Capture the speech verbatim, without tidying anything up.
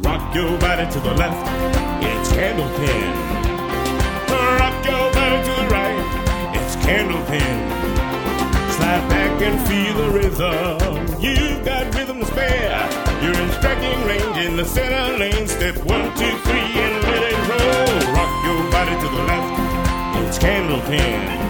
Rock your body to the left, it's Candlepin. Rock your body to the right, it's Candlepin. Slide back and feel the rhythm. You've got rhythm to spare. You're in striking range in the center lane. Step one, two, three, and let it roll. Rock your body to the left, it's Candlepin.